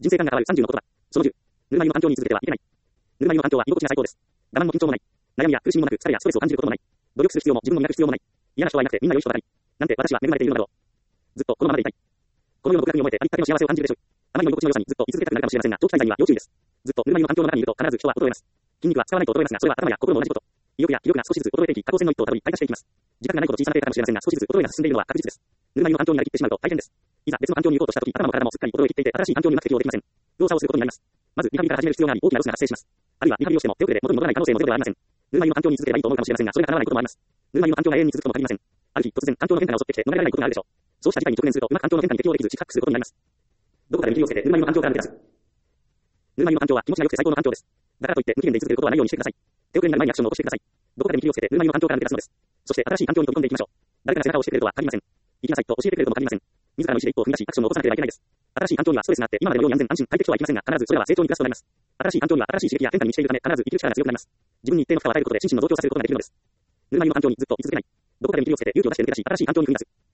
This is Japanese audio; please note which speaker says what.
Speaker 1: 人生観が変わる30の言葉。その10。ぬるま湯の環境に続けてはいけない。ぬるま湯の環境は居心地が最高です。我慢も緊張もない。悩みや苦しみもなく、疲れやストレスを感じることもない。努力する必要も自分を磨く必要もない。嫌な人はいなくてみんな良い人ばかり。なんて私は恵まれているのだろう。ずっとこのままでいたい。この世の極楽に思えてありったけの幸せを感じるでしょう。あまりの居心地の良さにずっと居続けたくなるかもしれませんが、長期滞在には要注意です。ずっとぬるま湯の環境の中にいると必ず人は衰えます。筋肉は使わないと衰えますが、それは頭や心も同じこと。意欲や気力が少しずつ衰えていき、下降線の一途をたどり、退化していきます。自覚がないほど小さなデータかもしれませんが、少しずつ衰えが進んでいるのは確実です。ぬるま湯の環境になりきってしまうと大変です。いざ別の環境に行こうとしたとき、頭も体もすっかり衰えきっていて、新しい環境にうまく適応できません。動作をすることになります。まず、リハビリから始める必要があり、大きなロスが発生します。あるいは、リハビリをしても手遅れで元に戻らない可能性もゼロではありません。ぬるま湯の環境に続ければいいと思うかもしれませんが、それが叶わないこともあります。ぬるま湯の環境が永遠に続くとも限りません。ある日、突然、環境の変化が襲ってきて、逃れられないことがあるでしょう。そうした事態に直面すると、うまく環境の変化に適応できず、失格することになります。どこかで見切りをつけて、ぬるま湯の環境から抜け出す。ぬるま湯の環境は気持ちが良くて最高の環境です。だからといって、無期限で居続けることはないようにしてください。手遅れになる前にアクションを起こしてください。どこかで見切りをつけて、ぬるま湯の環境から抜け出すのです。そして、新しい環境に飛び込んでいきましょう。誰かが背中を押してくれるとは限りません。行きなさいと教えてくれるとも限りません。自らの意思で一歩を踏み出し、アクションを起こさなければいけないです。新しい環境にはストレスがあって、今までのように安全安心快適とはいきませんが、必ずそれらは成長にプラスとなります。新しい環境には新しい刺激や変化に満ちているため、必ず生きる力が強くなります。自分に一定の負荷を与えることで心身の増強させることができるのです。ぬるま湯の環境にずっと居続けない。どこかで見切りをつけて勇気を出して抜け出し、新しい環境に踏み出す。